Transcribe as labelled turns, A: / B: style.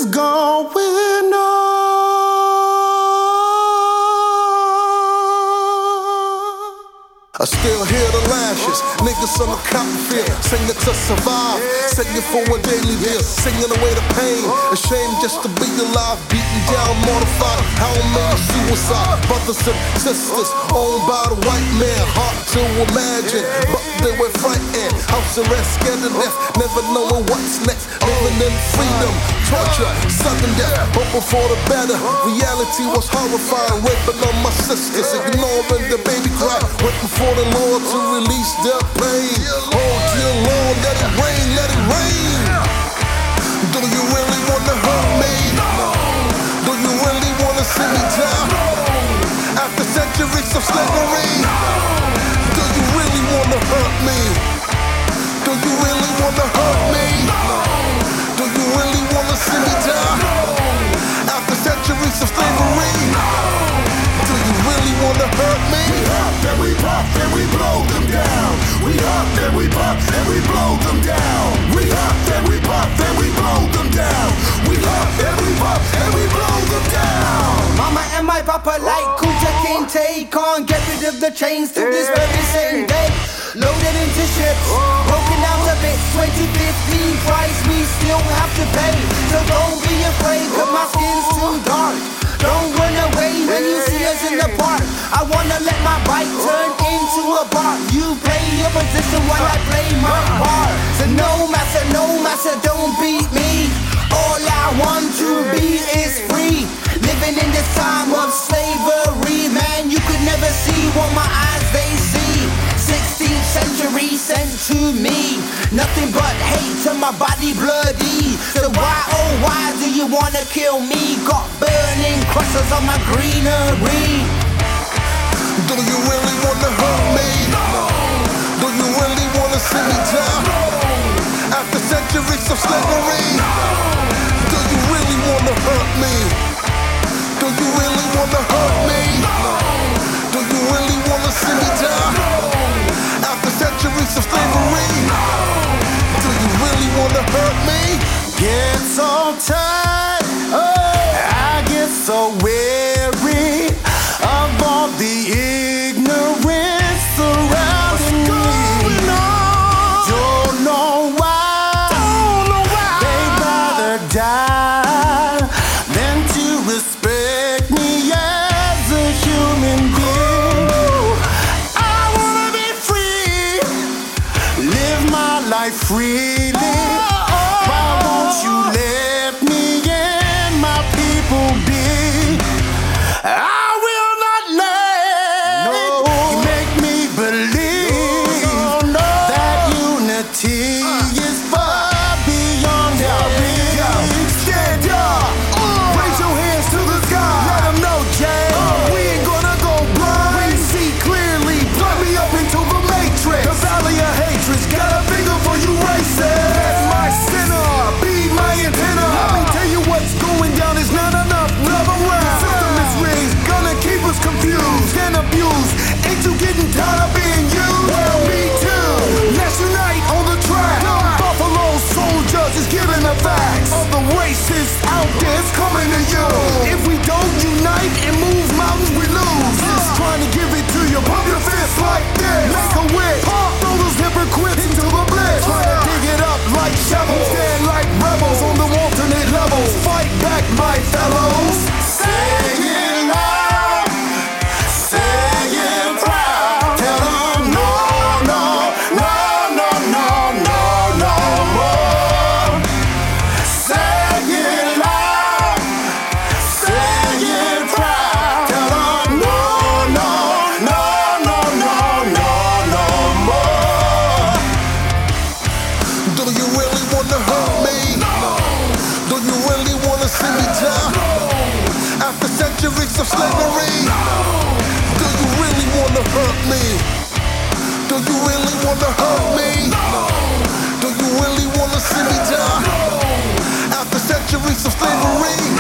A: is going on?
B: I still hear the lashes, niggas on the cotton field, singing to survive, singing for a daily bill, singing away the pain, ashamed just to be alive, beaten down, mortified, how many suicide, brothers and sisters, owned by the white man, hard to imagine, but they were frightened, house arrest, scared to death, never knowing what's next, living in freedom, torture, sudden death, hope for the better, reality was horrifying, raping on my sisters, ignoring the baby cry, waiting for the Lord to release their pain. Oh dear Lord, let it rain, let it rain. Do you really wanna hurt me? Do you really wanna see me down? After centuries of slavery, do you really wanna hurt me? Do you really wanna hurt me? Do you really wanna see me down? After centuries of slavery, do you really wanna hurt me?
A: Then we pop, then we blow them down. We up, then we pop, then we blow them down. We up, then we pop, then we blow them down. We up, then we pop, and we blow them down.
C: Mama and my papa like Kunta Kinte, can't get rid of the chains to this very same day. Loaded into ships, broken down to bits. 2015 price we still have to pay. So don't be afraid, cause my skin's too dark. Don't run away when you see us in the park. I wanna let my bike turn into a bar. You play your position while I play my part. So no master, don't beat me. All I want to be is free. Living in this time of slavery, man, you could never see what my eyes they see. 16th century sent to me, nothing but hate to my body bloody. So why, oh why do you wanna kill me? Got burning crosses on my greenery.
B: Do you really wanna hurt me? Do you really wanna see me down? After centuries of slavery, do you really wanna hurt me? Do you really wanna hurt me? Do you really wanna see me down? After centuries of slavery, do you really wanna hurt me?
A: Get so tired, I get so weary of all the ignorance surrounding me. Don't know why they'd rather die than to respect me as a human being. I wanna be free, live my life freely. Why won't you let me and my people be? I will not let you make me believe that unity is far beyond our reach. Stand up, raise your hands to the sky. Let them know, Jay, we ain't gonna go blind. We see clearly, plug me up into the matrix. The valley of hatred's got a finger for you racist. That's my sinner, be my antenna. Let me tell you what's going down is not enough love around. System is rigged, gonna keep us confused and abused. Ain't you getting tired of being used? Well, me too. Let's unite on the track. Buffalo soldiers is giving the facts of the racists out there. It's coming to you. If we don't unite and move mountains, we lose. Just trying to give it to you. Pump your fist like this. Make a wish. Throw those hypocrites into the bliss. Trying to dig it up like shovels. Stand like rebels on the alternate levels. Fight back, my fellows. Saying loud, saying proud. Tell them no, no, no, no, no, no, no more. Saying loud, saying proud. Tell them no, no, no, no, no, no, no more.
B: Do you really wanna hurt me? Do you really wanna see me down? After centuries of slavery, do you really wanna hurt me? Do you really wanna hurt me? Do you really wanna see me down? After centuries of slavery,